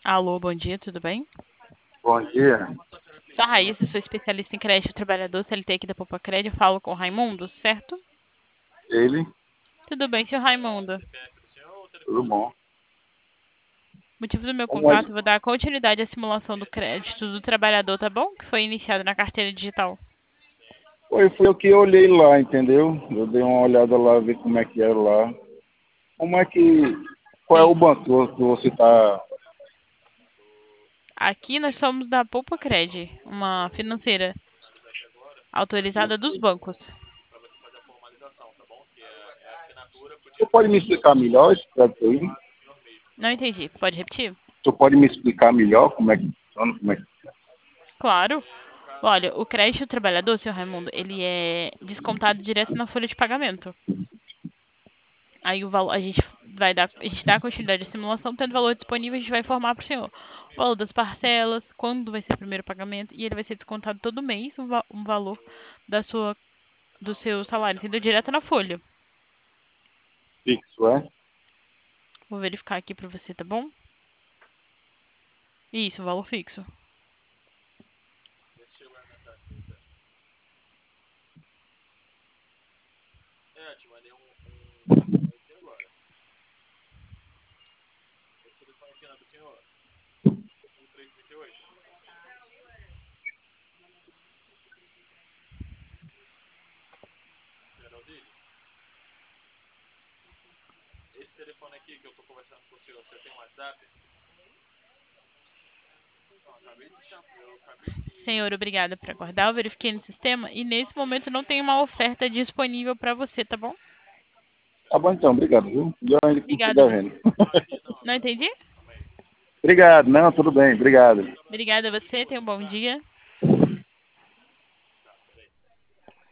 Alô, bom dia, tudo bem? Bom dia. Sou a Raíssa, sou especialista em crédito trabalhador CLT aqui da Poupa Crédito. Falo com o Raimundo, certo? Ele, Tudo bem, seu Raimundo. tudo bom. Motivo do meu Como é contato, vou dar continuidade à simulação do crédito do trabalhador, tá bom? Que foi iniciado na carteira digital. foi eu que olhei lá, entendeu? Eu dei uma olhada lá, ver como é que era lá. Como é que. Qual é o Sim. banco que você está. Aqui nós somos da Poupa Crédito, uma financeira autorizada dos bancos. Você pode me explicar melhor esse crédito aí? Não entendi, pode repetir? Você pode me explicar melhor como é que funciona? Como é que... Claro. Olha, o crédito trabalhador, seu Raimundo, ele é descontado direto na folha de pagamento. Aí o valor, a gente dá continuidade à simulação, tendo valor disponível, a gente vai informar para o senhor o valor das parcelas, quando vai ser o primeiro pagamento, e ele vai ser descontado todo mês um valor do seu salário, entendeu? Direto na folha. Fixo, é? Vou verificar aqui para você, tá bom? Isso, valor fixo. Senhor, obrigada por aguardar. Eu verifiquei no sistema e nesse momento não tem uma oferta disponível para você, tá bom? Tá bom então, obrigado, viu? E eu ainda que Obrigada. devendo. Não entendi? Obrigado, não, tudo bem, obrigado. Obrigada a você, tenha um bom dia.